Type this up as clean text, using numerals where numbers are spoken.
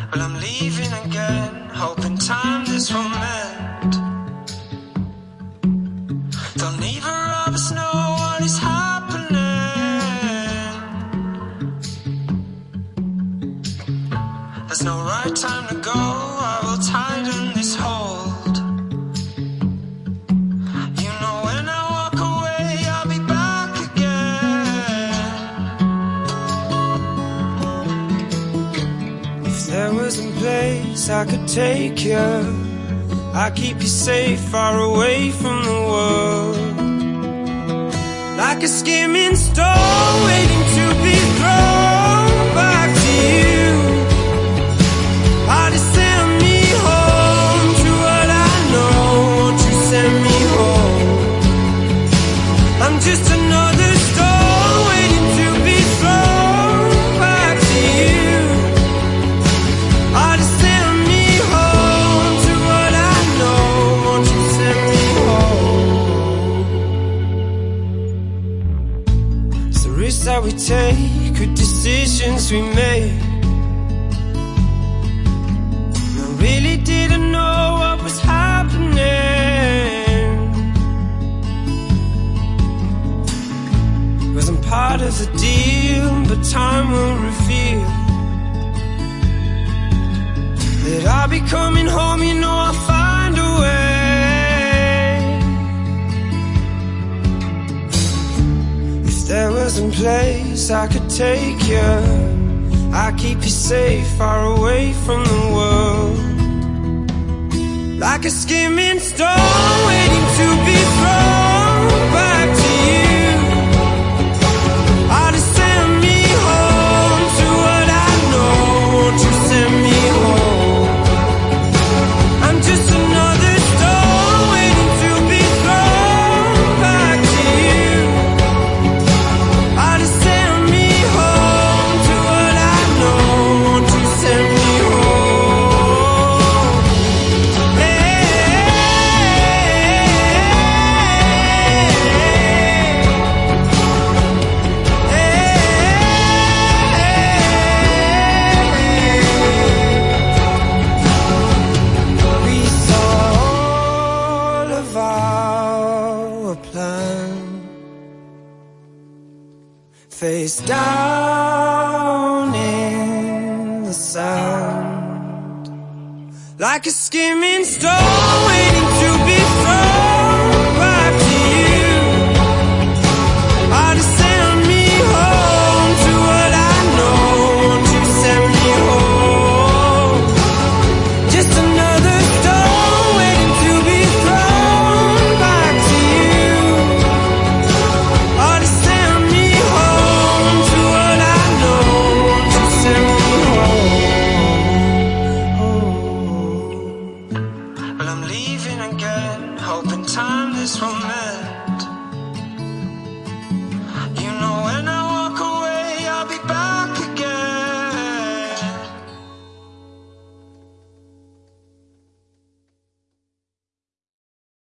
But I'm leaving again, hoping time this will mend. Don't either of us know what is happening. There's no right time to go, I will tighten this hold. You know when I walk away, I'll be back again. If there was a place I could take you, I'd keep you safe, far away from the world. Like a skimming stone waiting to be thrown back to you. Just send me home to what I know. Won't you send me home? I'm just another stone waiting to be thrown back to you. Just send me home to what I know. Won't you send me home? It's the risks that we take, good decisions we make. Really didn't know what was happening. Wasn't part of the deal, but time will reveal that I'll be coming home, you know I'll find a way. If there was a place I could take you, I'd keep you safe, far away from the world. Like a skimming stone waiting to be thrown back to you. Just send me home to what I know. Won't you send me home? I'm just another stone waiting to be thrown back to you. Just send me home to what I know. Won't you send me home? We saw all of our plan face down in the sand, like a skimming stone waiting